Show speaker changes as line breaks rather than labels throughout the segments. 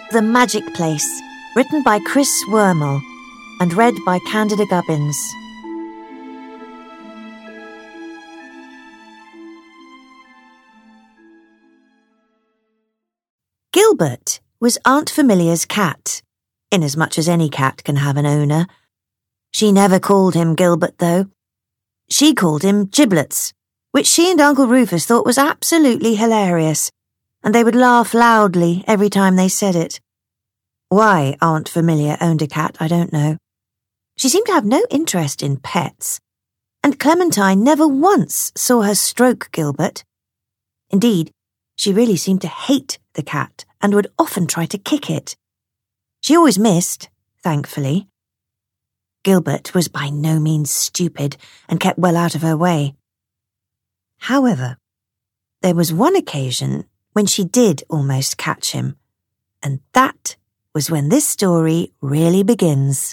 The Magic Place, written by Chris Wormel and read by Candida Gubbins. Gilbert was Aunt Familia's cat, inasmuch as any cat can have an owner. She never called him Gilbert, though. She called him Giblets, which she and Uncle Rufus thought was absolutely hilarious, and they would laugh loudly every time they said it. Why Aunt Familia owned a cat, I don't know. She seemed to have no interest in pets, and Clementine never once saw her stroke Gilbert. Indeed, she really seemed to hate the cat and would often try to kick it. She always missed, thankfully. Gilbert was by no means stupid and kept well out of her way. However, there was one occasion when she did almost catch him, and that was when this story really begins.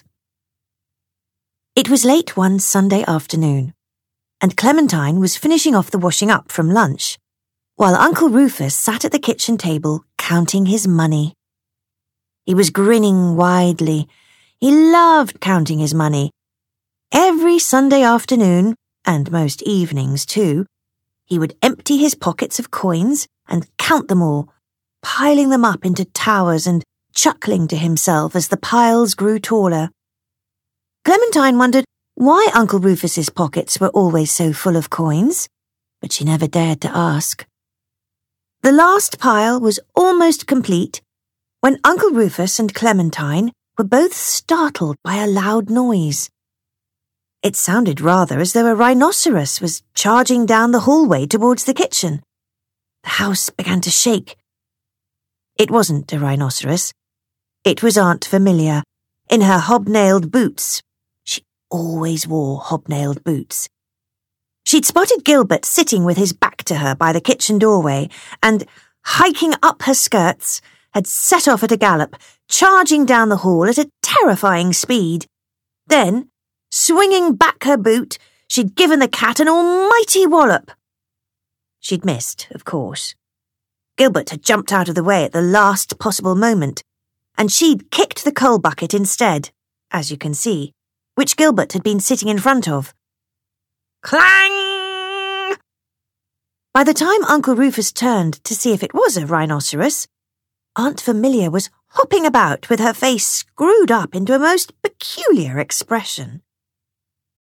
It was late one Sunday afternoon, and Clementine was finishing off the washing up from lunch, while Uncle Rufus sat at the kitchen table counting his money. He was grinning widely. He loved counting his money. Every Sunday afternoon, and most evenings too, he would empty his pockets of coins and count them all, piling them up into towers and chuckling to himself as the piles grew taller. Clementine wondered why Uncle Rufus's pockets were always so full of coins, but she never dared to ask. The last pile was almost complete when Uncle Rufus and Clementine were both startled by a loud noise. It sounded rather as though a rhinoceros was charging down the hallway towards the kitchen. The house began to shake. It wasn't a rhinoceros. It was Aunt Familia, in her hobnailed boots. She always wore hobnailed boots. She'd spotted Gilbert sitting with his back to her by the kitchen doorway and, hiking up her skirts, had set off at a gallop, charging down the hall at a terrifying speed. Then, swinging back her boot, she'd given the cat an almighty wallop. She'd missed, of course. Gilbert had jumped out of the way at the last possible moment, and she'd kicked the coal bucket instead, as you can see, which Gilbert had been sitting in front of. Clang! By the time Uncle Rufus turned to see if it was a rhinoceros, Aunt Familia was hopping about with her face screwed up into a most peculiar expression.